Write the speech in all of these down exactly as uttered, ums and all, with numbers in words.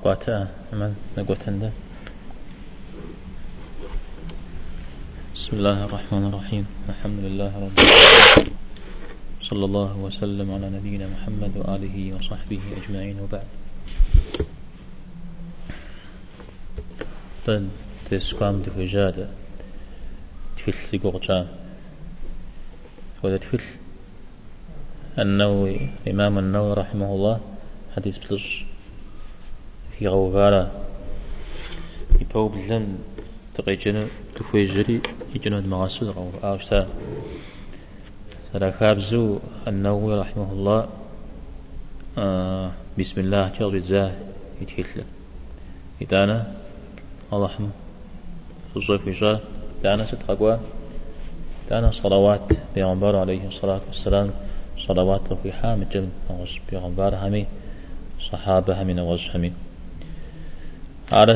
قاقاتا من نقوتن. بسم الله الرحمن الرحيم. الحمد لله رب العالمين، صلى الله وسلم على نبينا محمد وآله وصحبه أجمعين، وبعد. بل تسقام دفجادة تفل لقرجان وذا تفل النووي إمام النووي رحمه الله حديث بلش في غوغارة يبو بلن تقيجن تفجري يجنو المغاسل غو آوشتا سراكابزو النووي رحمه الله آه بسم الله كالب الزاه يتحل إدانا الله رحمه الصيف وجاه دانا ستقوى دانا صلوات بيغنبار عليه الصلاة والسلام، صلوات في حامد جن نغز بيغنبار همي صحابة همي نغز همي على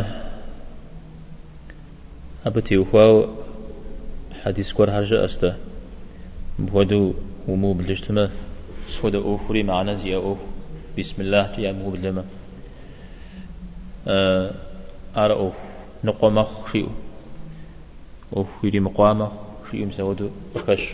أبتي وفاو حديث كور هرجة أسته بودو ومو بلجتما سودا أوفري معنا زي أوف بسم الله جي مو بلجما أه على أوف نقومخ شيء أوف يدي مقامخ شيء مسودو بخش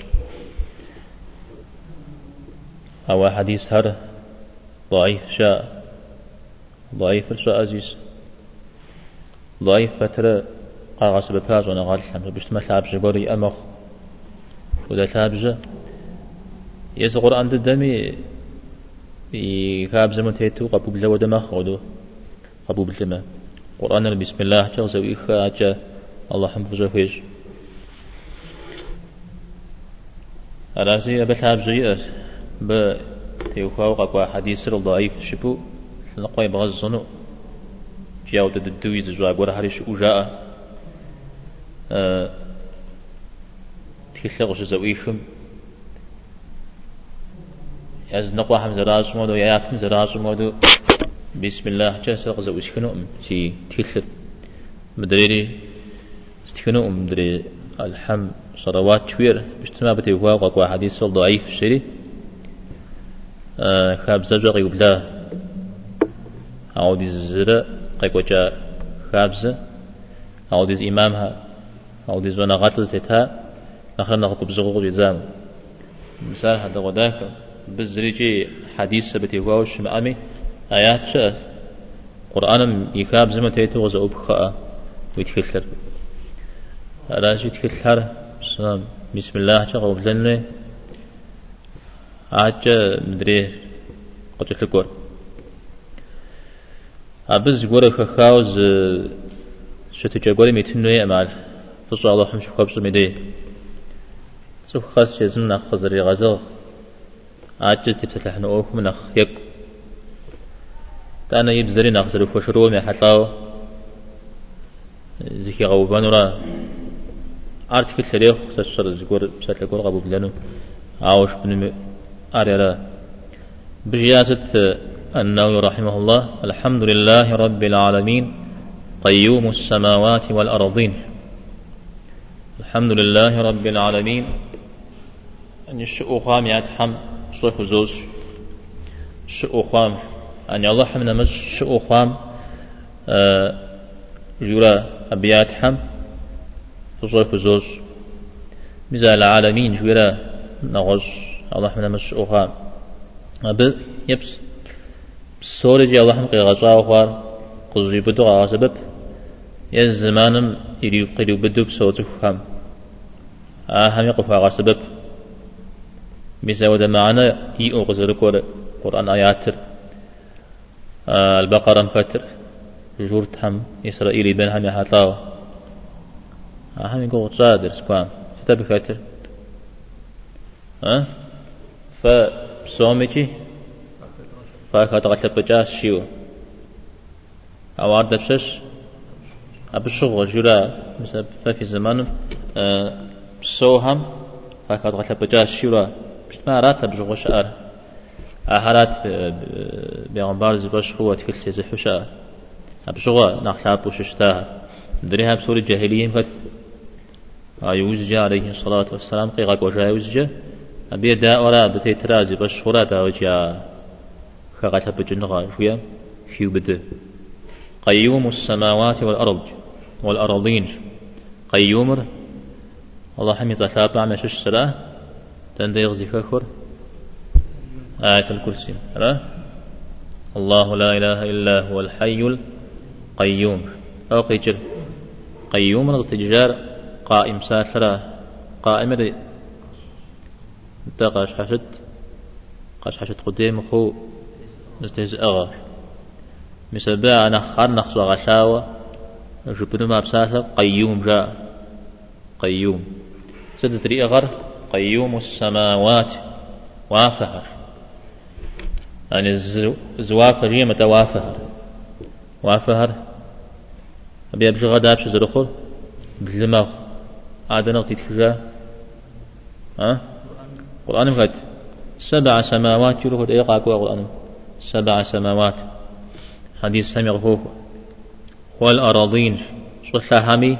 أو حديث هذا ضعيف شاء ضعيف شاء عزيز ضعيف فترة قاعس بفاز وأنا قال الحمد بيشتمل ثابجة قري أمخ وده ثابجة يس القرآن الدمي يخابز متيتو قبول له ودمخ ودو قبول له قرآن بسم الله جل وعلا الله حمد وجهه أراسي أبى ثابجة ب تيوفاو قبوا حديث الضعيف شبو نقوي بغزنو جاو تدويز جوا غور هريش وجاء أه تخلق زويخم از نقوا هم زراز مودو ياكم زراز مودو بسم الله جسق زويخنو تي تخلق مدري استخنو مدري الحم صلوات شوير بيجتمع بتيوفاو قبوا حديث الضعيف شري أه خاب زجري وبلا عودي الزرق قيقوجا خابزة عودي إمامها عودي زونا غاتل تتها نخلنا نخطب زغوغ جزام مثال هذا غداك بزريجي حديث سبتي واوش مأمي آيات شاء قرآن يخابز ما تيتو غزا أبخاء ويتكثر راجي يتكثر بسم الله شاء غوبلنه عاجة مدري قتل الكور أبز جورا خخاوز شتى جورا ميتنوي أمال فصل الله حمش خبز مدي سوف خاص جزمنا خزري غزال عاجز تبتلح نوخ من أخ يك تأنا يبزري نخزر فشرو من حطاو زكي غوبان ورا أرتك التاريخ سشر زجور بسات لكور غبو بلانو عاوش بن أريرا بجيازة النووي رحمه الله الحمد لله رب العالمين قيوم السماوات والأرضين. الحمد لله رب العالمين أن يشؤ خام يتحم صيف زوج شؤ خام أن الله حمنا مش شؤ خام أه جورا أبيات حم صيف زوج مزال العالمين جورا نغش الله حمنا مش شؤ خام أب يبس سوري جي الله حمقي غزا وخار قزي بدو غا سبب يز زمانم يريو قيدو بدو بسوتو خام آهم يقفا غا سبب بيزاودا معنا يئو غزركور قرآن آياتر آه البقرة مفتر جورتهم إسرائيلي بينهم يحطاو آهم يقول صادر سكوام حتى بفتر ها فبسوميتي فاكات غتلب جاس شيو أوارد بشش أبشغل جورا مثلا في زمان أه سوهم فاكات غتلب جاس شيو مش ما رات بشغل شعر أهرات بيغنبار زباش هو تكل تزح شعر أبشغل نخلاب وششتها دريها بسوري الجاهليين فت أيوز عليه الصلاة والسلام قيغاك وجايوز جا أبي دا ولا بتي ترازي بشغل دا وجا خاطر بجنغا شوية شيو بده قيوم السماوات والأرض والأرضين قيوم الله حمي تتابع مش السلاة تندي يغزي فكر آية الكرسي لا الله لا إله إلا هو الحي القيوم أو قيجر قيوم الاستجار قائم ساترة قائم دي قاش حشد قاش حشد قدام خو نستهزئ أغار مسبع نخار نخصو غشاوة جبنو ما بساسة قيوم جاء قيوم ستدري أغر قيوم السماوات وافهر يعني الزوافر هي متوافهر وافهر أبي أبجي غدا بشي زرخور بالدماغ عادنا غطيت كجا ها قرآن مغد سبع سماوات يروح إيقا كوا قرآن سبع سماوات حديث سمع غفوه والأراضين صلى همي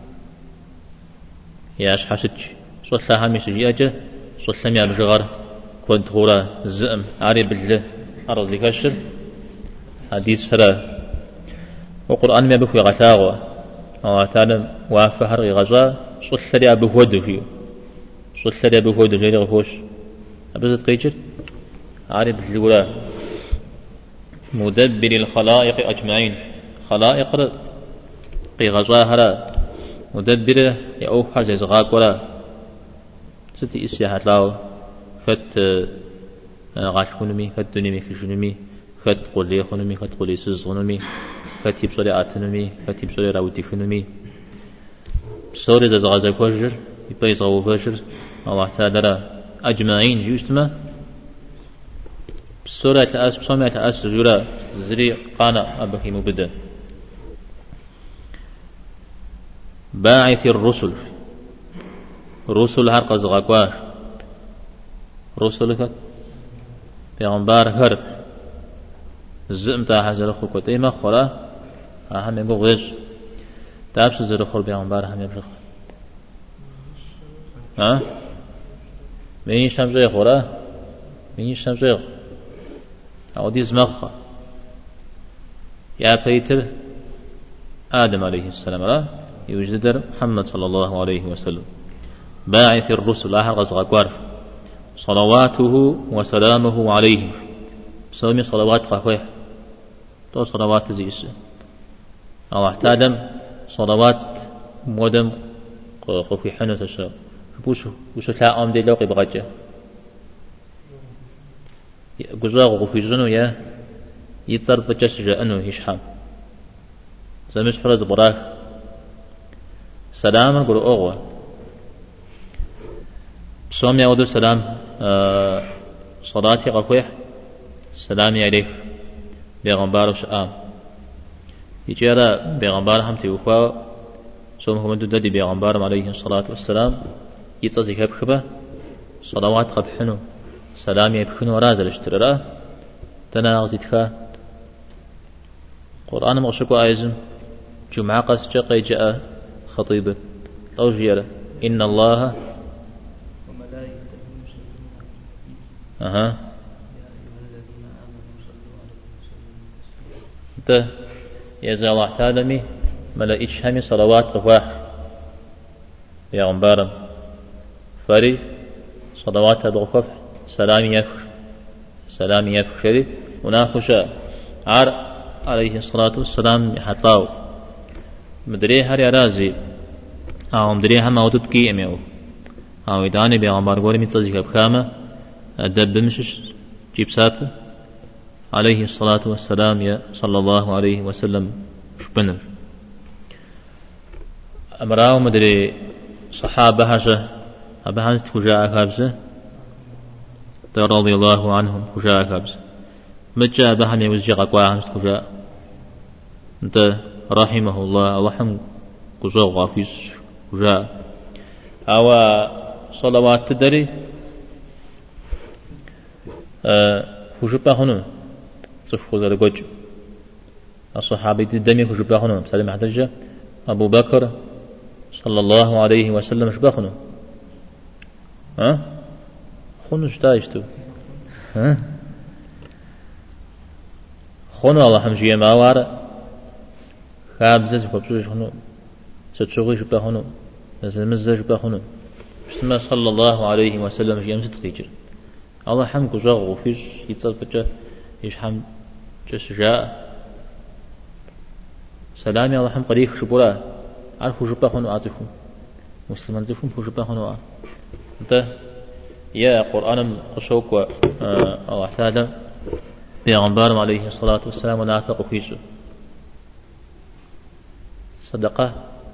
ياش حسج صلى همي سجيئة صلى ميا بجغر كنت غورا الزئم عاري بالله أرضي كشر حديث هرا وقرآن ما بكوي غتاغوا واتانا وافهر غزا صلى لي أبهود فيه صلى لي أبهود فيه غفوش أبزت قيجر عاري بالله مدبر الخلائق أجمعين خلائق قي غزاهرا مدبر يأوفر زي زغاق ولا ستي إسياحات لاو فت غاش خنمي فت دنمي خشنمي فت قولي خنمي فت قولي سز خنمي فت يبصري آتنمي فت يبصري راوتي خنمي بصوري زي زغازة كوجر يبقى يزغو فجر الله تعالى أجمعين جيوستما بسورة أس بسمة أس جرا زري قانا أبكي مبدأ باعث الرسل رسل هرق زغاقواش رسلك بيغمبار هرق الزئم تا حزر خوكوت إيما خلا أهم يقول غيش تابس زر خور بيغمبار هم يبشخ ها مين شمزي خورا مين شمزي أو دي زمخة يا بيتر آدم عليه السلام لا يوجد محمد صلى الله عليه وسلم باعث الرسل آخر غزغكوار صلواته وسلامه عليه سومي صلوات قفوه تو صلوات زيس أو احتادم صلوات مودم قفي حنو تشا بوشو بوشو تلا أم دي لوقي بغجة جزاغ في جنو يا يتصر بجسج أنه هشام زمش حرز براك سلام قل أغوى بسوم يا ودو سلام آه صلاتي قفوح سلامي عليك بيغمبار وشآم يجيرا بيغمبار هم تيوفا سوم هم دودي بيغمبار عليه الصلاة والسلام يتصزي كبخبة صلوات قبحنو سلام يبخن ورازل اشترى تناغزتك قرآن مغشق آيزم جمعة قسجة قي جاء خطيبة أو جيرة إن الله أها أنت يزال الله تعالى ملائكة همي صلوات قفاح يا غنبارم فري صلوات بغفف سلام يفخ سلام يفخ شريف وناخش عار عليه الصلاة والسلام حطاو مدري هر يرازي أو مدري هم أوتد كي أميو أو يداني بيغمبار قولي متصدق بخامة أدب بمشش جيب ساف عليه الصلاة والسلام يا صلى الله عليه وسلم شبنر أمراو مدري صحابة هشة أبهانس تفجاء كابسة رضي الله عنهم فجاء كابسة مجا بهم يوزجي قواهم فجاء أنت رحمه الله اللهم قزوغ غافيس فجاء أو صلوات تدري فجبا هنو صفو ذا لقج الصحابي الدمي فجبا هنو سلم حدجة أبو بكر صلى الله عليه وسلم شبا هنو ها خنو اشتايشتو ها خنو الله حمشي ما وار خابزة فبزوج هنو ستشغي شبه هنو زمزة شبه هنو بسم صلى الله عليه وسلم جيم ستقيجر الله حم كجاغ وفيش يتصل بجا يش حم جس جاء سلامي الله حم قريخ شبورا عارفوا شبه هنو عاطفهم مسلمان زفهم شبه هنو انت يا قرآن قشوك و الله تعالى بيغنبار عليه الصلاة والسلام ونعتق فيسو صدقة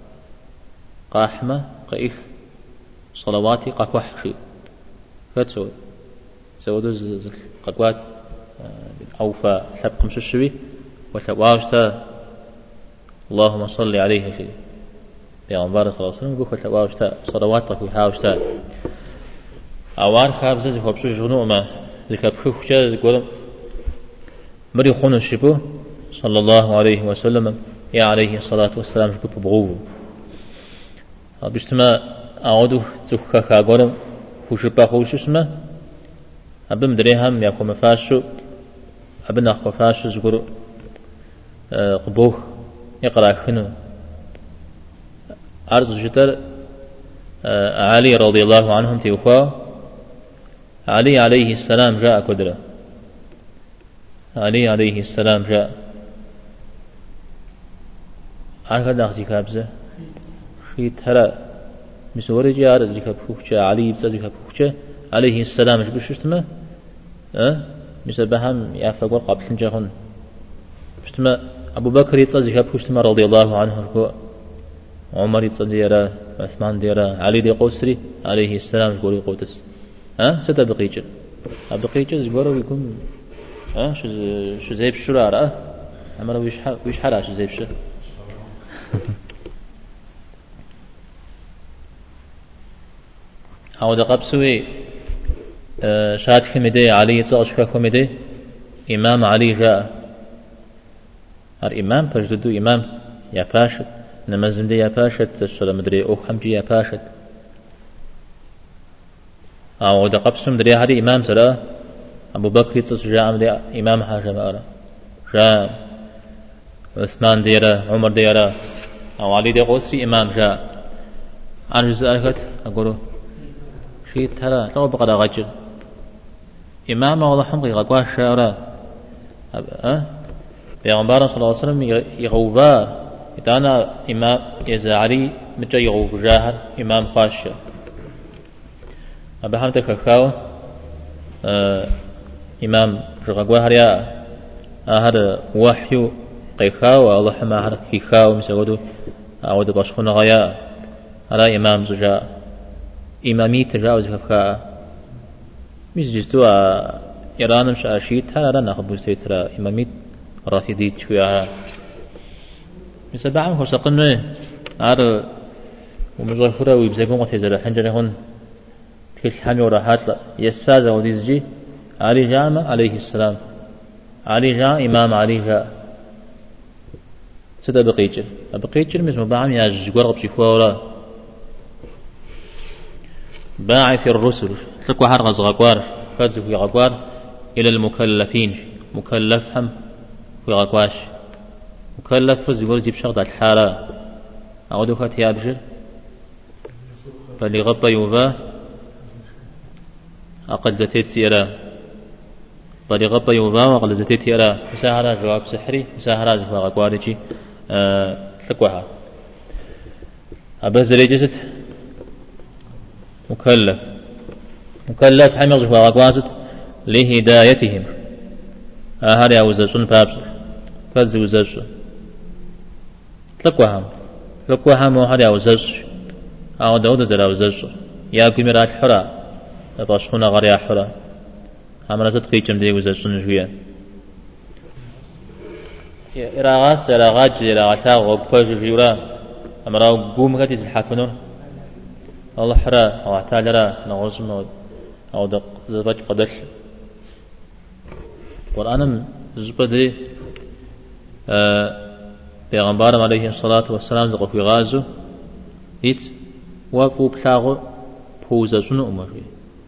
قاحمة قيخ صلواتي قاكوحشي كتسوي سودو زل قاكوات أوفى حب خمس الشبي وثواوشتا اللهم صل عليه شيء بيغنبار صلى الله عليه وسلم يقول وثواوشتا صلوات قاكوحاوشتا أوار خابزة زفوبسو جنوع ما ذكا بخوشتا يقول مري خون الشبو صلى الله عليه وسلم يا عليه الصلاة والسلام شبو بغوه بجتما أعودو تخخا خاقورم خوشبا خوش اسمه أبم دريهم يأكو مفاشو أبن أخو فاشو زقرو قبوه يقرأ خنو عرض جتر علي رضي الله عنهم تيوخوا علي عليه السلام جاء كدرة علي عليه السلام جاء عارف هذا أخذ كابزة شيء ترى مسوري جاء زكاة بخوشة علي بس زكاة بخوشة عليه السلام إيش بشتمه أه مثل بهم يعفقوا قبل جهون بشتمه أبو بكر يتصل زكاة بخوشة رضي الله عنه عمر يتصل ديرا عثمان ديرا علي دي قوسري عليه السلام يقول يقوتس أه ستبقيجر أبقيجر يقولوا يكون أه شو شو زي بشرار أه عمره ويش ح ويش حراش زي بشر هاو دقاب سوي أه شاد خمدي علي صاش خمدي إمام علي جاء الإمام فجدو إمام يا باشد نمزم دي يا باشد السلام مدري أو خمجي يا باشد هاو دقاب سوم دري هذا إمام سلا أبو بكر يتصل جاء مدي إمام حاجة مأرا جاء عثمان ديرا عمر ديرا أو علي دي قوسري إمام جاء عن جزء أكت أقوله شيء ترى تو بقى غجر إمام والله حمقي غقوا الشارع أه بيغمبار صلى الله عليه وسلم يغوبا إتانا إمام إذا علي متى يغوب جاهر إمام خاشة أبهمتك خاو أه إمام غقوا هريا هذا وحي قيخاو الله حما هذا كيخاو مسودو أود باشخون غيا على إمام زجاء إمامي تجاوز كفكا مش جستوا إيران مش أشيد هذا لا نأخذ بسترا إمامي رافضي شوية مثل بعض خصقنا عار ومزخرة ويبزقون وتزرع حنجرهن كل حمي وراحات يساز وديزجي علي جامع عليه السلام علي جاء إمام علي جاء سدا بقيتر بقيتر مثل بعض ياج قرب شفورا باعث الرسل تلقوا حرق غقوار فازف في غقوار إلى المكلفين مكلف هم في غقواش مكلف فز يقول جيب شغل الحالة أعودوا خات يابجر فلغبا يوفا أقل زتيت سيرا فلغبا يوفا وأقل زتيت سيرا مساهرة جواب سحري مساهرة زفا غقوارجي أه تلقوها أبز ريجست مكلف مكلف حمل جوا غقوازت لهدايتهم هذا يوزسون فابس فز يوزس تلقوها تلقوها مو هذا يوزس أو داود زلا يوزس يا كميرات حرا تباشخون غريا حرا همرا صدقي كم دي يوزسون شوية إراغاس إراغاج إراغاتا وقفاج جيورا همرا قوم كتيز الحافنون الله حرا أو اعتالرا نغرسم أو دق زباج قدش قرآن زبدي پیغمبر عليه الصلاة والسلام زق في غازو هيت وقو بلاغو بوزا سنو أمري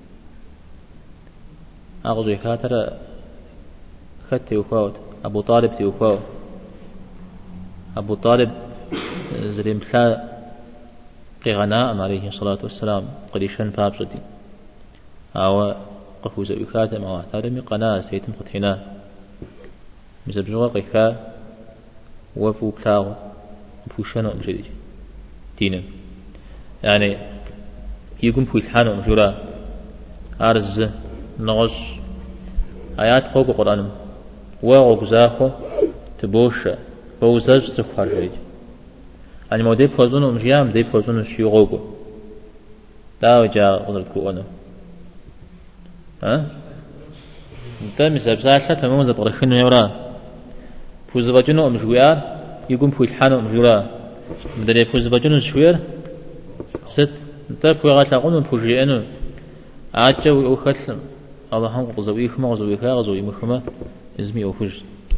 أغزو يكاتر خد تيوفاوت أبو طالب تيوفاوت أبو طالب زريم بلا قغناء عليه الصلاة والسلام قديشان بابصدي أو قفو زوكات ما اعترمي قناة سيتم قتحنا مثل بجوة قيكا وفو بلاغ بوشانو مجدي دينا يعني يقوم في الحانو مجورا أرز نغش آيات خوك قرآن وغوك زاخو تبوشا فوزاج تخار جريد يعني مو ديب خوزونو مجيام ديب خوزونو شيوغوكو لا وجا قدرتكو أنا ها انت مثل بسالة تمام زبغرخنو يورا فوزباجنو مجويار يقوم في الحانو مجورا مدري فوزباجنو شوير ست انت فوغات لاقونو فوجيانو عاجا ويوخسم الله هم قزويخما قزويخا قزوي مخما ازمي اوفج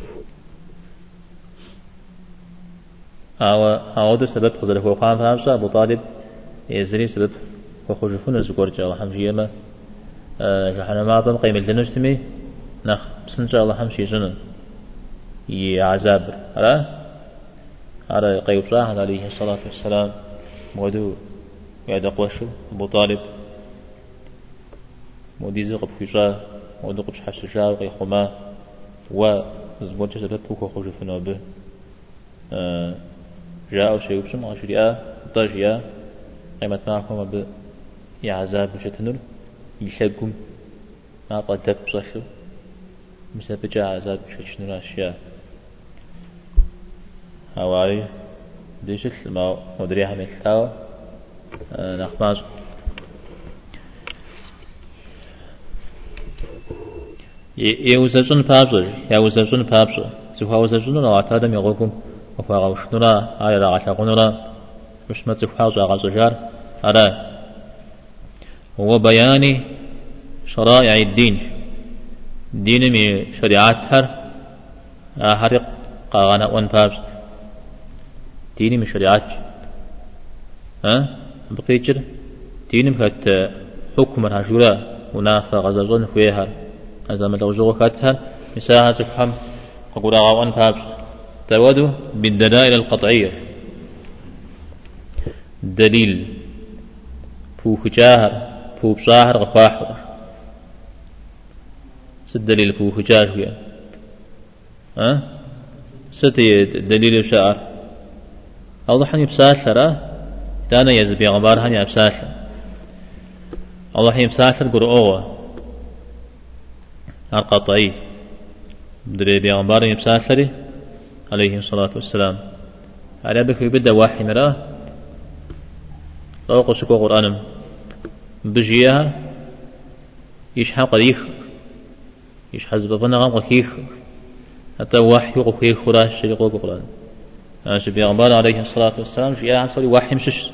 أو أو ده سبب خزر هو قام فهمسا أبو طالب يزري سبب وخرج فن الزكور جل الله حمشي ما جحنا ما ضم قيم الدنوستمي نخ بسن جل الله حمشي جنن يعذاب على على قيوب صاح عليه الصلاة والسلام مودو يعد قوشو أبو طالب مودي زق بخشا مودو قبش حششا وقيخما وزبور جل سبب وخرج فن به جاء شيء بسم عشرية طاجية قيمة معكم ب يعذاب مشتنر يشقم ما قد بصحو مثل بجاء عذاب مشتنر أشياء هواي ديشت ما مدريها مثلاو نخماز يوزجون بابزر يوزجون بابزر سوى وزجون لو اعتادم يغوكم وفاغوش نورا آية لا عشاق نورا مش متفحاز غازجار هذا هو بيان شرائع الدين دين من شريعات هر هرق قاغانا وان بابز دين من شريعات ها بقيتر دين مكت حكم الهجورة ونافا غازجون فيها هذا ما لو جوكاتها مساحة تفهم وقول وان بابز تودو بالدلائل القطعية دليل فوق جاهر فوق صاهر غفاحر ست دليل فوق جاهر هي ها ست دليل شعر الله حني بساشر تانا يزبي غبار حني بساشر الله حني بساشر قرؤوه القطعي دري بيغبار يبساشري عليه الصلاة والسلام على بك يبدأ واحد مراه طوق سكو قرآن بجيها يشحن قريخ يشحذب فنغم قيخ حتى واحد يقيخ خراش يقول قرآن أنس بيغمبار عليه الصلاة والسلام جيها عن صلي واحد مشش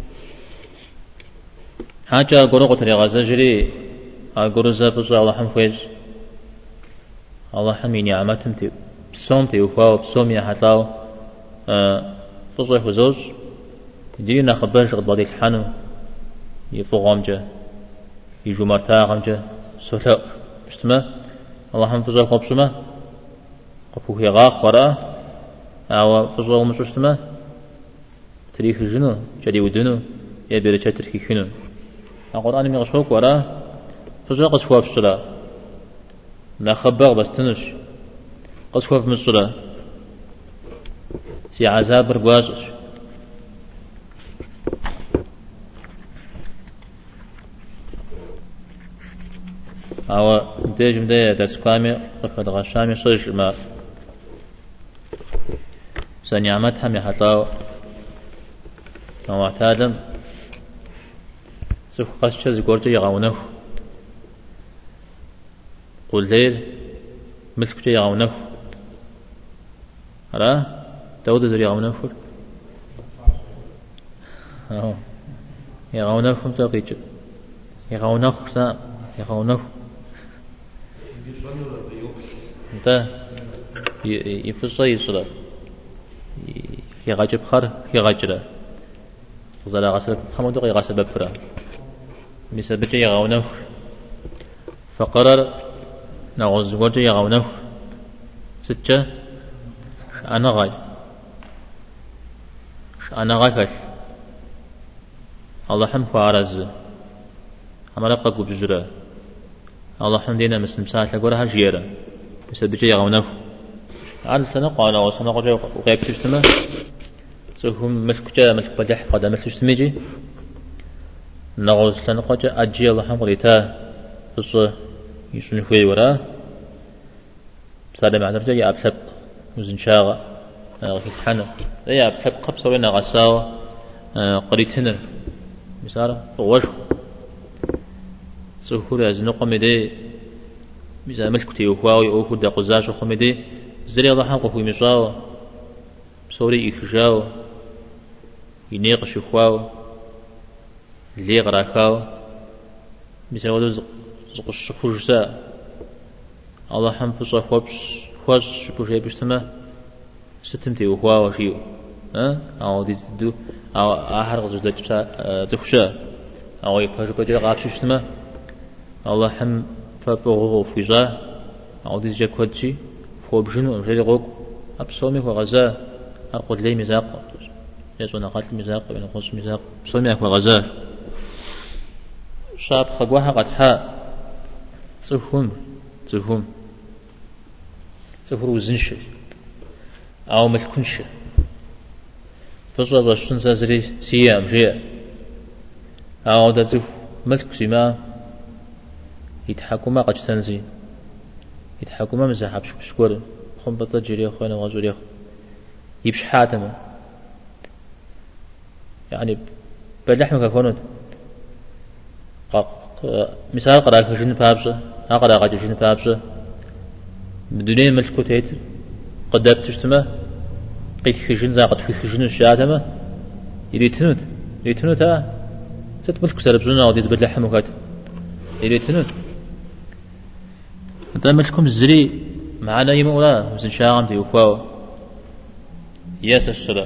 حاجة قرقة رغازة جري قرزة بصر الله حمخيج الله حمي نعمتهم تيب بسوم تيوفاو بسوم يحطاو فصيح وزوج يدينا خبر شغل بعض الحنو يفوقهم جا يجو مرتاقهم جا سولا بشتما الله حم فصيح قبسما قفوه يغاق وراء أو فصيح ومشوشتما تريخ الجنو جدي ودنو يبير تركي خنو القرآن ميغشوك وراء فصيح قصفوا بسلا لا خبر بس تنش قصفوا في مصر سي عذاب برقوازش أو انتاج مدايا درس قامي قفد غشامي صيش ما سنعمتها محطاو ومعتادم سوف قشة زقورت يغاونه قل ليل مثل يغاونه هلا تود زري يغاونه أهو يغاونه فم تقيج يغاونه سا يغاونه أنت يفصل يصلا يغاجب خر يغاجره غزال غسل محمد يغسل بفرا مثل بتي يغاونه فقرر نغز وجه يغاونه ستة أنا غاي أنا غفل الله حم فارز عمل قبو بجرا الله حم دينا مسلم ساعة لقولها جيرا بس بيجي يغونف على سنة قانا وسنة قجا وغيب تجتمع تهم ملك جا ملك بدح قد ملك تجتميجي نغوز سنة قجا أجي الله حم قريتا بس يسون فوي ورا بسالة معنى رجا يأبلب وزن شاغة غيث حنا يأبلب قبصة وين غساوة قريتنا مثلا فوش سهولة زنقة مدي مثلا ملك تيوهواوي أو كدا قزاش وخمدي زري الله حقه في مشاو سوري إخجاو ينيق شخواو اللي غراكاو مثلا ودو زق الشفوجسا الله حم فصا خوبس خوش شفوجي بشتما ستم تيوهواو شيو ها أو دي تدو أو آخر غزوج دجتا تخشى أو يبهج بدر غابش شتما الله حم فبغو فيزا أو دي جا كودشي فوبجنو أمجري غوك أبصومي وغزا أقول لي مزاق يزون قتل مزاق بين خص مزاق بصومي وغزا شاب خقوها قد حاء تفهم تفهم تفرو زنش أو ملكنش فصل رشتن سازري سيام جيا أو دتف ملك سما يتحكما قد تنزي يتحكما مزاحب شكور خم بطجري أخونا وغزوري يبش حاتما يعني بلحمك كونت مثال قراك جن بابسة أقرأ قد جن بابسة بدون ملك تيت قدرت تجتمع قيت خجن زاقت في خجن الشاتمة يريتنوت يريتنوت ها ست ملك سربزونا وديز بلحمك هات يريتنوت أنت ملكم الزري معنا يمولا وزن شاغم دي وفاو ياس السلام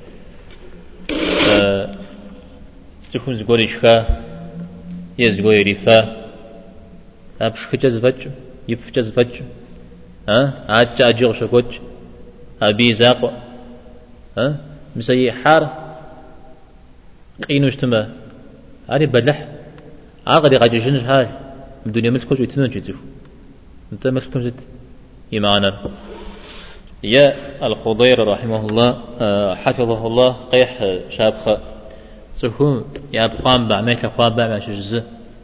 أه تكون زغوري شخا يزغوري ريفا أبش خجز فج يفجز فج ها عاج أجيغ شكوج أبي زاق ها مسيح حار قينو اجتماع عاري بلح عاقدي قاعد يجنج هاي الدنيا ملكوش يتنون جيتو انت ملكم زت إيمانا يا الخضير رحمه الله حفظه الله قيح شابخ تفهم يا بخام بعميك خواب بعمش جزء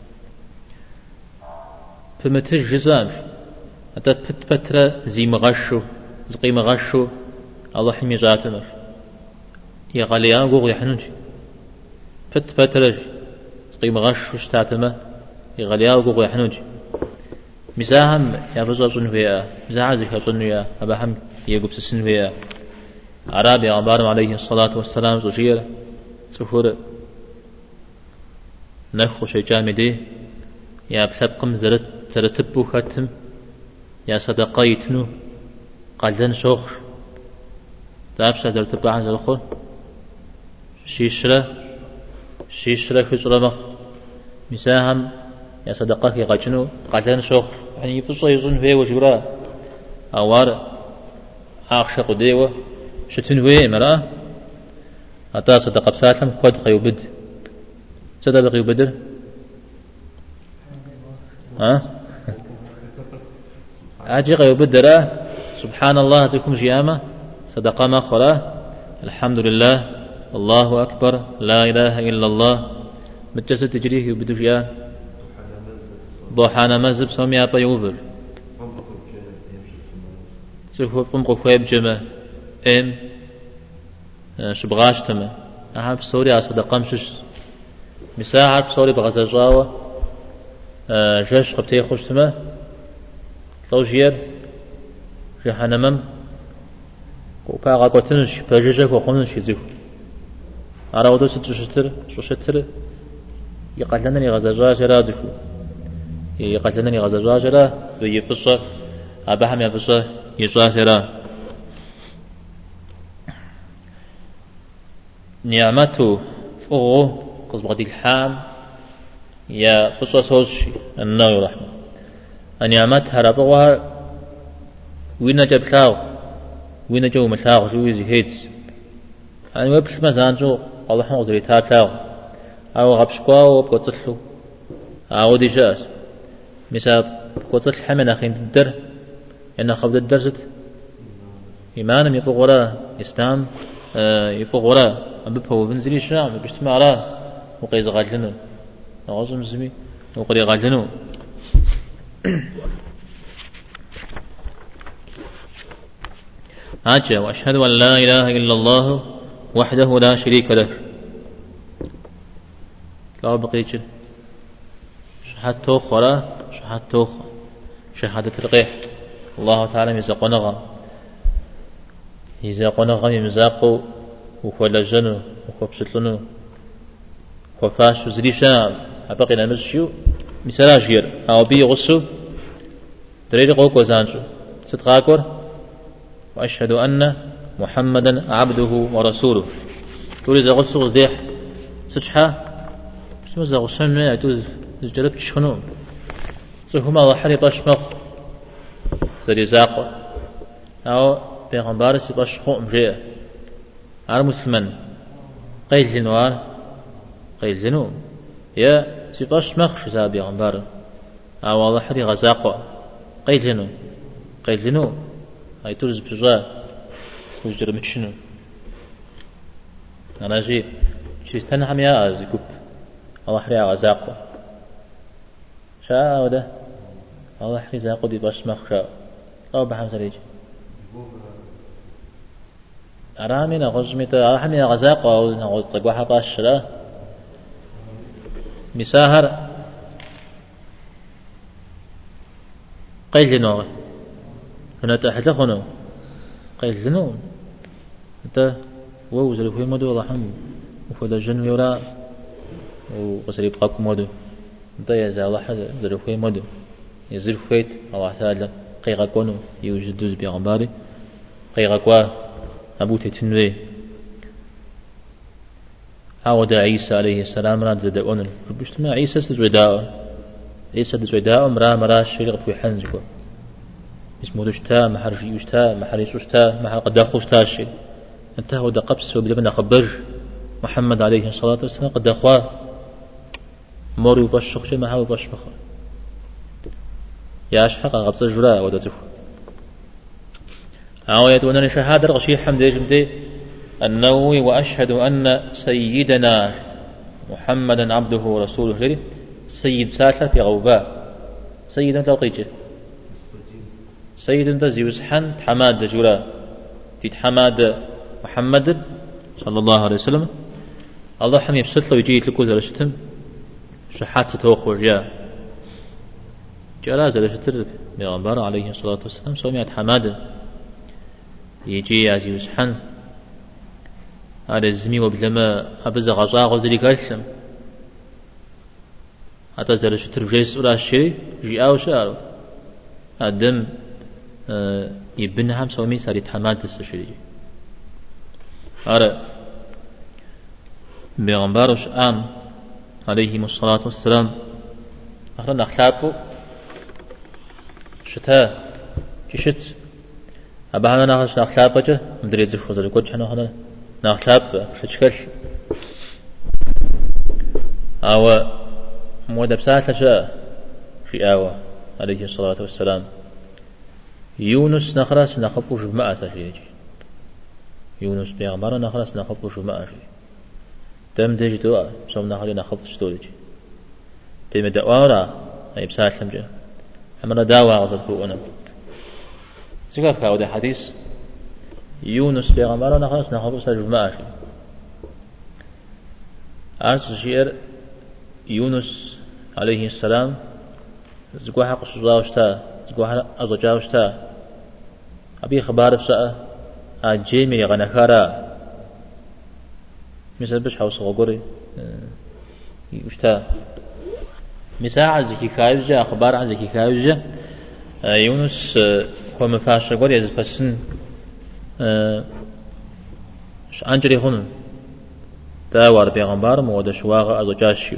فمتج جزام أنت بت بترة زي مغشو زقي مغشو الله حمي جاتنا يا غليان قوغ يحنونج بت بترة زقي مغشو شتاتما يا غليان قوغ يحنونج مساهم يا رزا صنويا مزاعزك صنويا أبا هم يقوب سنويا عربي عبارم عليه الصلاة والسلام زجير سفور نخو شيجان مدي يا بسبقم زرت ترتبو ختم يا صدقايتنو قلن شوخ تابش زرتبو عن زرخو شيشرة شيشرة خسرة مخ مساهم يا صدقاك يغجنو قلن شوخ يعني يفصل يظن فيه وجرا أوار أخشق ديوه شتنوي مرأة أتا صدق بساتهم قد قيوبد صدق قيوبدر ها أجي قيوبدر سبحان الله تكون جيامة صدق ما خلا الحمد لله الله أكبر لا إله إلا الله متجسد تجريه يبدو جيان ضحانا مزب سومي أبا يوبر سوف فمقو خويب جمع إم شبغاش تما أحب سوري أصدق مشش مساعة بسوري بغزاجاوة جاش قبتي خوش تما توجير جهانا مم وباقا قوتنش باجيجاك وخونش يزيو أراودو ستشتر شوشتر يقتلنني غزاجاش رازفو يقتلنني غزاجاش را ويفصل أباهم يفصل يشاشرا نعمته فوق قصبة الحام يا قصص هوش النار رحمة النعمت هربوها وين جاب ثاو وين جو مثاو شو يزيد أنا وبش ما زانجو الله حمد زري تاتلاو أو غبشقوا وبقتصلو أو ديجاس مثال قتصل حمل أخين الدر إن خبد الدرجة إيمانم يفوق وراء إسلام يفوق وراء أببه وبنزلي الشام بيجتمع على وقيز غالجنو نغزم زمي وقري غالجنو عاجة وأشهد أن لا إله إلا الله وحده لا شريك له لا بقيت شهادة توخرة شهادة توخ شهادة القيح الله تعالى مزاق نغا يزاق نغا يمزاقو وخولا جنو وخوبسلنو وخفاش وزريشا أبقينا نسشيو مسراجير أو بي غسو تريد قوك وزانشو ستغاكور وأشهد أن محمدا عبده ورسوله تولي زغسو زيح ستشحا بسم زغسو ما توز جربت شنو هما وحري باشمخ زري زاق أو بيغمبار سي باشخو مجيء على مسلمان قيل جنوار قيل جنو يا سي باشمخ شزا بيغمبار أو والله حري غزاق قيل جنو قيل جنو هاي ترز بجا وجربت شنو أنا جي شيستان هم يا زكوب الله حري غزاق شاء وده الله حري زاق دي باش مخشى أو بحمد ريج أرامي نغزمت أرامي غزاق أو نغز تقوى باش لا مساهر قيل جنوه هنا تحتخنو قيل جنو أنت ووزر في مدو الله حمد وفد الجن يورا وقصري بقاكم مدو أنت يا زال الله حد زر في مدو يزر فيت الله تعالى قيغا كونو يوجد دوز بيغمباري قيغا كوا أبوتي تنوي عود عيسى عليه السلام راد زدأون ربشتما عيسى سجداء عيسى سجداء مرا مرا شيء في حنزكو اسمه دشتا محر يشتا محر يسوستا محر قد أخوستا شيء انتهى ودا قبس وبلبنا خبر محمد عليه الصلاة والسلام قد أخواه موري وفشخ شيء محاول وفشخ يا أشحق غبس الجراء ودا تفو آوية ونني شهادة رغشي حمد يجمدي النووي وأشهد أن سيدنا محمدا عبده ورسوله سيد سالة في غوباء سيدا توقيته سيد انت زيوسحن حماد جورا تيت حماد محمد صلى الله عليه وسلم الله حمي يبسط له يجي يتلقوا زلشتم شحات ستوخر يا جرا زلشتر بيغمبر عليه الصلاة والسلام سوميات حماد يجي يا زيوسحن هذا الزمي وبلما أبزغ غزا غزري كالسم حتى زلشتر جيس ولا شيء جي أو شارو الدم يبنهم سومي ساري حماد السشري أرى بيغمبرش آم عليه الصلاة والسلام أخرنا أخلاقه شتاء كشت أبعنا ناخش أخلاقه مدري زف خزر كوتش حنا هنا نأخلاق شتشكل أو مودة بساعة شاء في آوى عليه الصلاة والسلام يونس نخرس نخفوش بماء سشيء يونس بيغمبر نخرس نخفوش بماء شيء تم ديج دوا سوم نخلي نخفوش تولج تم دعوارا أي بسالم جا حمنا دعوة غزتكو أنا زكاة كاودي حديث يونس بيغمبر نخرس نخفوش بماء شيء أرس شير يونس عليه السلام زكوا حق شجاوشتا زكوا أزوجاوشتا أبي خبار بسأ أجيمي غنخارا مثل بش حوص غوري يشتا مساعة زكي كايوجا أخبار عن زكي كايوجا يونس هو مفاش غوري إذا بسن ش أنجري هون تاوار بيغمبار مودا شواغ أزوجاشيو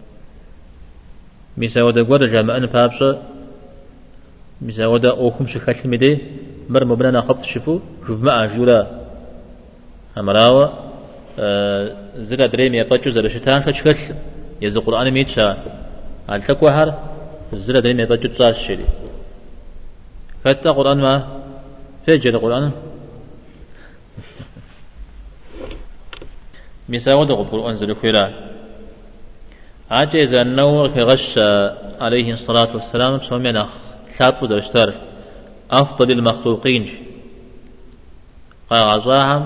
مثل ودا غور جامعن فابشا مثل ودا أوكم شكل مدي مر مبنى خبط شفو شوف ما أجولا همراوة زلا دريم يبجو زلا شتان فشكل يز القرآن ميتشا على تكوهر زلا دريم يبجو تصار الشري فتا قرآن ما فيجي القرآن مساود القرآن زلا خيرا عجز النور كغش عليه الصلاة والسلام بسومنا ثابت زرشتر أفضل المخلوقين قال غزاهم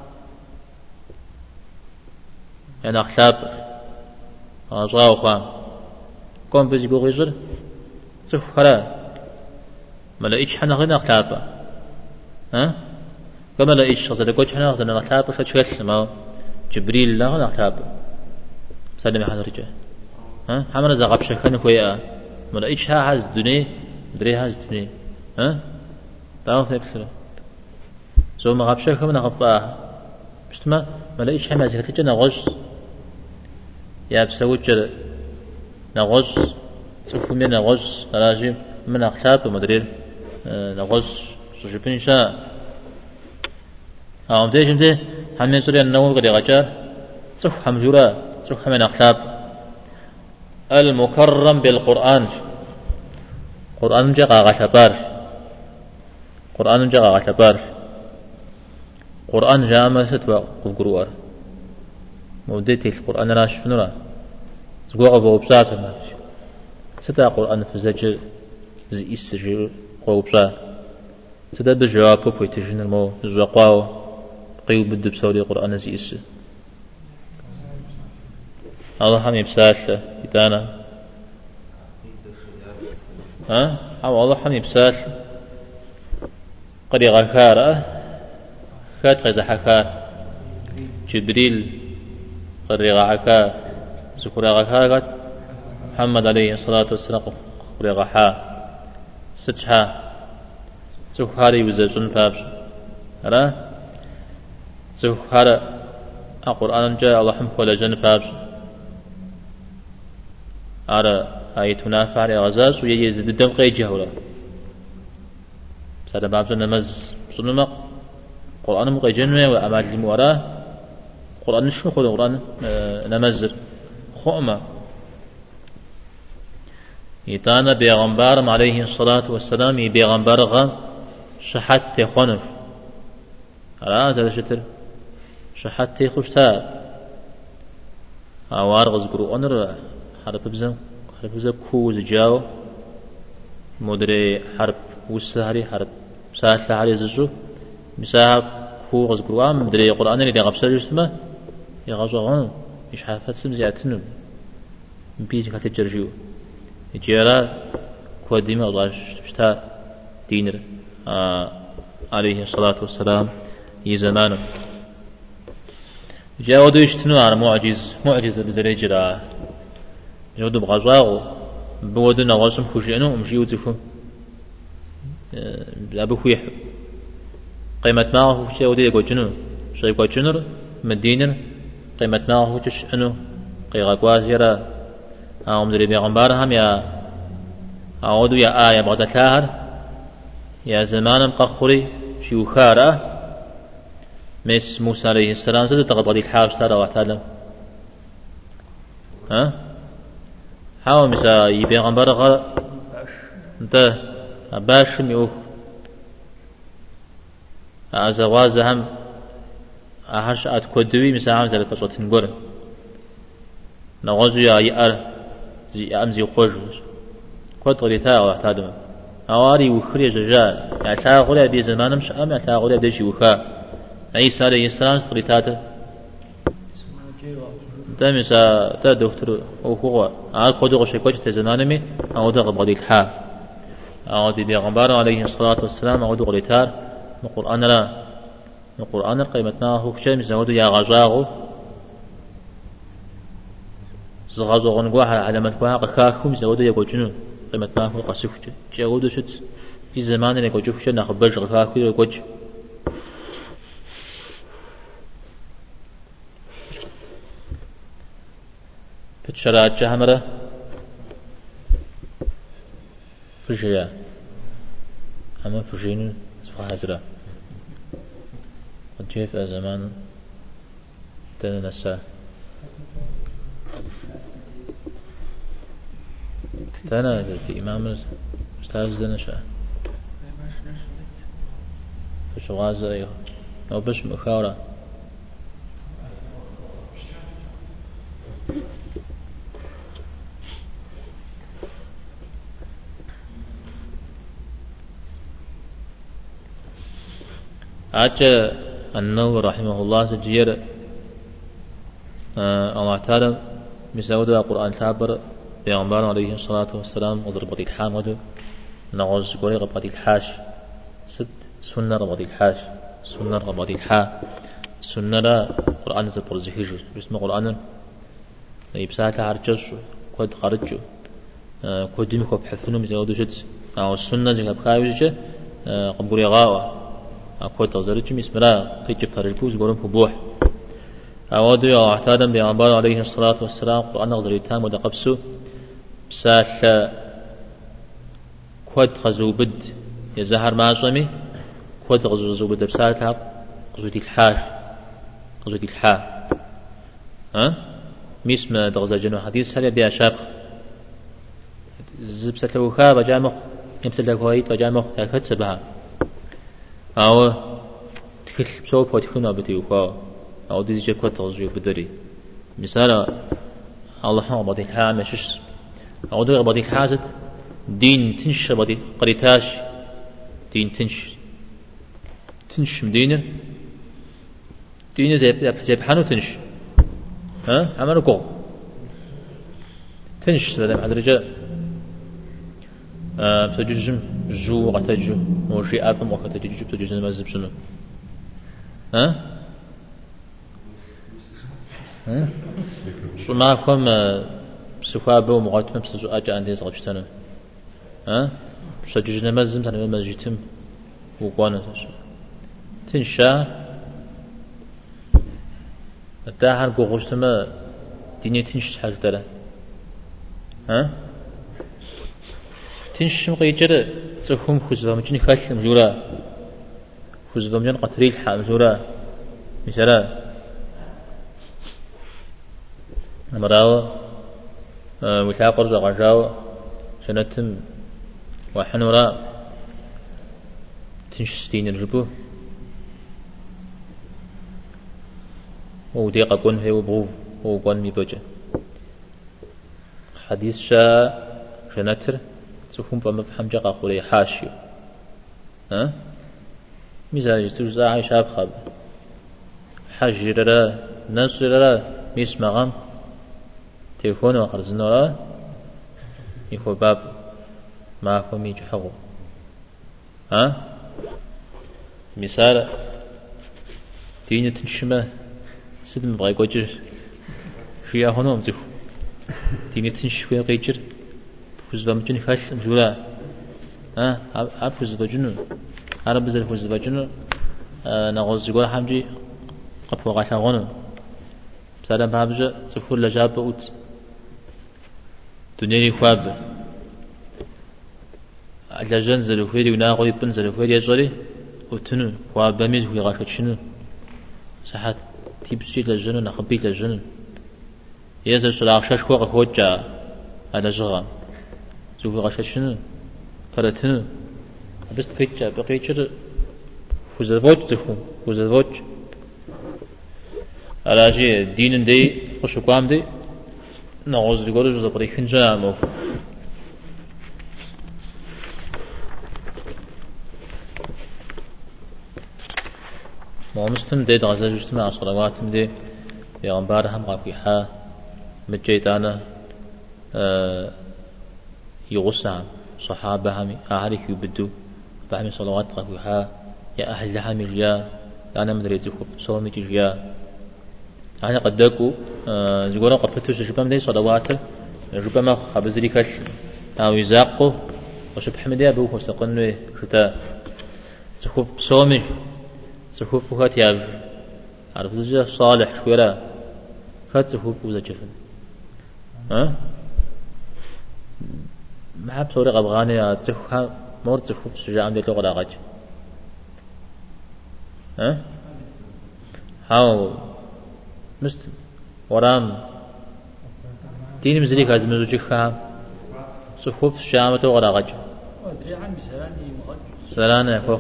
يعني أخلاب غزاهم قام قام بزي بغيزر تفخرا ملا إيش حنا غنا أخلابا ها كما لا إيش غزا لقوش حنا غزا أخلابا فتشكل ما جبريل لا غنا أخلابا سلم حنا رجال ها حمنا زا غبشة خان خويا ملا إيش ها هاز دنيا دري هاز دنيا ها تعرف تبصر زو ما غبشة خمنا غبا بشتما ملا إيش حما زي كتجنا غش يا بسوتشر نغش تفهم من نغش راجم من أخلاق ومدري نغش سجبين شاء هم ده جمده هم يسولي النوم قد يغجر تفهم جورا تفهم من أخلاق المكرم بالقرآن قرآن جاء غتبار قرآن جاء غتبار قرآن جاء ما ستوا قبقروار مودتي القرآن راش فنورا زقوا أبو بساط ما ستا قرآن فزج زي إسجل قو بساط ستا بجواب بوي تجن المو زقوا قيو بدب سوري قرآن زي إس الله هم يبساط إتانا ها هم الله هم يبساط قد غكارة خات غزا حكار جبريل قد غعكا زكرا غكا محمد عليه الصلاة والسلام قد غحا ستحا زكاري وزجن بابش را زكار القرآن جاء الله حمك ولا جن بابش أرى آيتنا فعلي غزاز ويجيز الدم قي جهولا سادة بابش نمز بصنمق قرآن مقيجنة وأمال الموراه قرآن شو خذ قرآن نمزر خؤمة يتانا بيغمبار عليه الصلاة والسلام بيغمبار غا شحت خنف على هذا شتر شحت خشتا أوار غزقرو أنر حرب بزن حرب بزن كوز جاو مدري حرب وسهري حرب ساعة على زجو مساحب هو غز قرآن مدري القرآن اللي غبصر جسمه يغزوان إيش حافظ سم زيادتنو بيجي كاتجرجيو يجيرا قديم الله شتا دينر آه عليه الصلاة والسلام يزمانه جاء ودو يشتنو على معجز معجزة بزريجرا جودو بغزاو بودو نغزم خشينو مشيو تفهم أبو خويح قيمة ما هو شيء ودي يقول جنو شيء يقول جنر مدينة قيمة ما هو تش أنو قيغا قوازيرا أو مدري بيغمبارهم يا أعودوا يا آية بعد ثاهر يا زمان مقخري شيوخارة مس موسى عليه السلام زاد تغطى الحاب ستارة واتعلم ها حاول مسا يبيغمبار غا انت باش ميوه أزواج هم أحش أتكدوي مساهم زل فصوت نقول نغزو يا يأر زي أمزي خوش قد غريتها واحتادم أواري وخري ججال يعني تاغولي بي زمان مش أم يعني تاغولي بديشي وخا عيسى عليه السلام غريتاته ده مسا ده دكتور وهو عاد قدو غشي كوش تزمانمي أو ده غبغدي الحا أو دي بيغمبار عليه الصلاة والسلام أو ده غريتار القرآن لا القرآن قيمتنا هو شيء مزود يا غزاغو زغزو غنقوا على متقوا قخاخو مزود يقول جنو قيمتنا هو قصيف جاودو شت في زمان اللي يقول شو ناخذ قخاخو يقول بتشرات جهمرة فشيا أما فشين سفحزرة قد جاء في زمان تنا نسا تنا في إمام أستاذ دنشا فش غازة أيها أو بش مخاورة أجا النووي رحمه الله سجير الله تعالى مسعود القرآن تعبر بيغمبر عليه الصلاة والسلام وضرب بطيء الحامد نغوز قولي غبطي الحاش ست سنة غبطي الحاش سنة غبطي الحا سنة لا قرآن زبر زهيج بسم قرآن يبساعة عرجش كود خارج كود ديمكو بحفنو مسعود جد أو السنة زي بخاوجة قبوري غاوة أكو تزرج بسم الله كي تفرقوز قرن فبوح أودي الله تعالى بيغمبر عليه الصلاة والسلام قرآن غزر يتام ودقبسو بسال كود غزو بد يزهر معصمي كود غزو بد بسال غزو دي الحاش غزو دي الحا ها ميسم دغزا جنو حديث هل بيا شاق زبسة لوخا بجامخ يمسل لك هايت بجامخ تاكد سبها أو تكل بسوء فاتخنا بتيوخا أو ديزي كود غزو بدري مثال الله هم بدي الحا مشش أو دغ بدي الحازت دين تنش بدي قريتاش دين تنش تنش مدينة دين زي زي بحانو تنش ها عملوا قو تنش هذا مع الرجال بتجزم جو قتجو وشي أفهم وقت تجزم بتجزم مزب شنو ها ها شو معكم سفابة ومقاتمة بسجو أجا عندي صغبشتنا ها بتجزم مزب تنا مزجتم وقوانا تنشا الداهر قوغشتما ديني تنش حاجة ترى ها تنش مقيجر تفهم خزبا مجني خالح مزورا خزبا مجن قطري الحا مزورا مثلا مراوة وثاقر زغجاوة سنتم وحنورا تنش ستين الجبو وديق أكون هي وبغو وقون ميبوجة حديث شاء جنتر تفهم بمفهم جاق خوري حاشيو ها مثال يستوزع عايش أبخب حجر لا نصر لا ميس مغام تلفون وخرزنا لا يخو باب ما هو ميجو حقو ها مثال دين تنشمه سيدنا بغي قجر شيا هنا مزح تيني تنش في قجر فوز بمجن خاش مزولا ها عارف فوز بجنو عرب بزر فوز بجنو نغوز جوا حمجي قفوا قاشا غنو سلام بابجا تفور لجاب اوت دنيا خواب على جنزل وفيري وناغو يبنزل وفيري يجري وتنو خواب بميز وفي غاشا شنو صحات تيبسي للجنة نخبي للجنة يزل سلاخ شاش خوغ خوجة على جغام زوفي غشاش شنو فرتنو بس تكيتشا بقيتشر فوزلفوج تفهم فوزلفوج على شيء دين دي وشقام دي نعوز يقولوا جزء بريخن جامو ما مستم دي دغزا جستمع صلواتم دي يغنبار هم غفيحا مجيتانا آه يغسع صحابة هم أهلك يبدو فهم صلوات غفيحا يا أهل لهم اليا أنا مدري تخف صومي تجيا أنا قدكو آه زغورا قفتو شبام دي صلوات ربما خبزري كش أو يزاقو وشبح مدي أبوه وسقنوه شتا تخف صومي تخف هات يا عرفت زي صالح شويرا هات تخف وزا جفن ها ما حب صوري أفغاني تخف مور تخف شجاع عندي لغة راغج ها هاو مست ورام دين مزريك هذا مزوجي خام صفوف شامته وغراغج سلانة فوق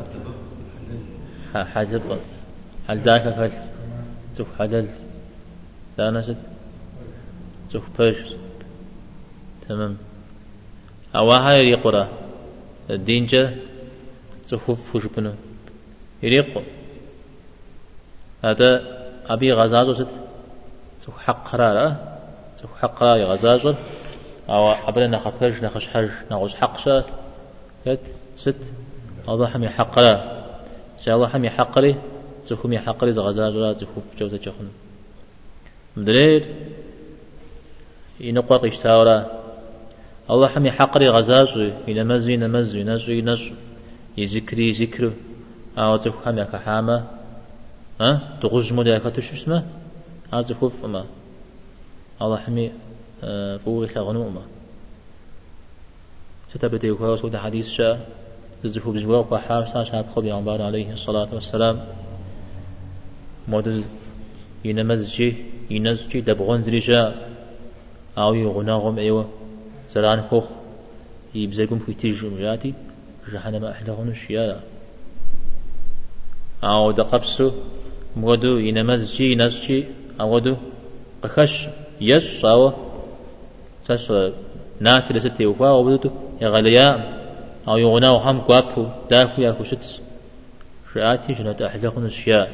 حاجب هل ذاك فلت صف حدل لا نسد صف بيش تمام أواها يقرأ الدين جا صفوف وش بنو يريق هذا أبي غزاز وست صف حق قرار صف حق قرار غزاز أو قبل نخفج نخش حج نغوز حق شات كت ست الله حمي حق قرار سي الله حمي حق قري صفهم يحق قري غزاز ولا صفوف جوزة جخن مدرير ينقق يشتاورا الله حمي حقري غزاز ينمز ينمز ينز ينز يذكري ذكر أو تفهم يا كحامة ها تغز مودي كتوش اسمه هذا خوف ما الله حمي فوق الغنومة ستبدي وكوا سود حديث شاء تزفو بزواق وحارس شاب خبي عمبار عليه الصلاة والسلام مودل ينمز جي ينز جي دبغون زريجا أو يغناهم أيوة سلان خوخ يبزقون في تيج مجاتي جحنا ما أحلى شيالا أو دقبسو مودو ينمز جي ينز جي أودو قخش يس أو ساس نافلة ستة وفا وبدو يغليا أو يغناو هم قابو داكو ياكو ستس شاتي جنات أحلى شيا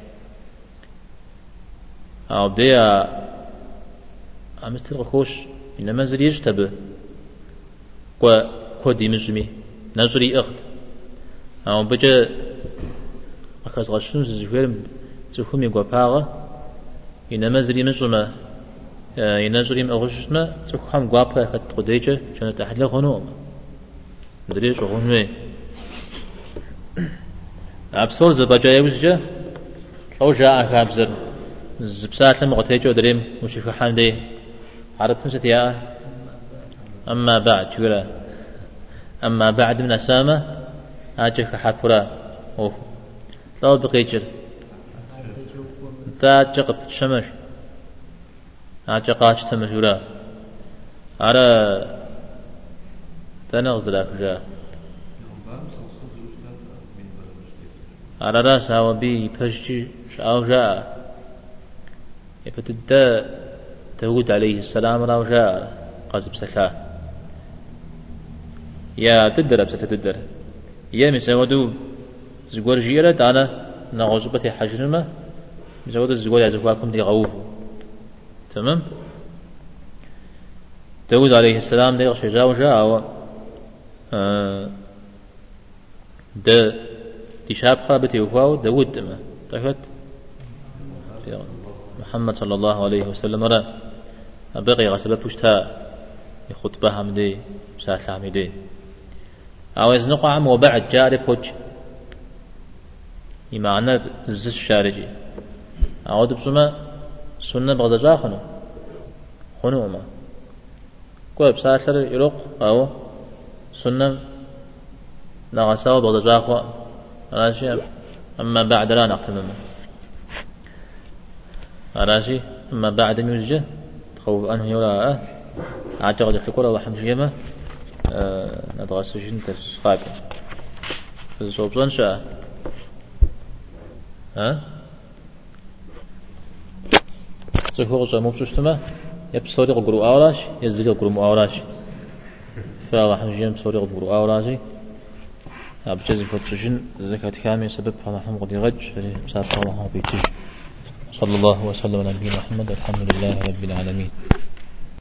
أو بديا أمستر خوش إنما زريج تبه قو قو دي مزمي نزري أخد أو بجا أكاس غشون زفير زفهم يقوى باغا إنما زري مزمة إنما زري مأغشنا زفهم قوى أكاد قديجة جانت أحلى غنوم مدريش غنوم أبصر زباجا يوزجا أو جاء أكابزر زبسات لما قتيجو دريم وشيخ حمدي عرفت ستيا أما بعد شولا أما بعد من أسامة أجك حفرة أوه لو بقيتر تا جقب شمر أجقاش تمشورا أرى تنغز لك جاء أرى راس هوا بي بشجي شاو جاء يفتد داود عليه السلام راوجا قازب سكاه يا تدر أبسة تدر يا مسودو زغور جيرة دانا نغزبة حجرمة مسودو زغور يزغواكم دي غوف تمام داود عليه السلام دي غشجا وجا أو دا دي شاب خابتي وفاو داود دما تفت محمد صلى الله عليه وسلم را أبغي غسبة بوشتا يخطبها عمدي مساحة عمدي أو يزنق عم وبعد جاري بوج يمعنى زز شارجي أو دبسما سنة بغدجا خنو خنو أما كوي بساحة يروق أو سنة نغساو بغدجا خوا راشي أما بعد لا نقتل راشي أما بعد نوجه تخوف أنه يولا أعتقد الحكورة الله حمد جيمة ندغى السجن تسخاك فالصوبزان شاء ها سيكون غصة مبسوشتما يبسوري قروا أولاش يزيد قروا أولاش فالله حمد جيمة بسوري قروا أولاشي أبجزي فالسجن زكاة كامل سبب فالله حمد قد يغج فلسات الله بيتج صلى الله وسلم على نبينا محمد الحمد لله رب العالمين.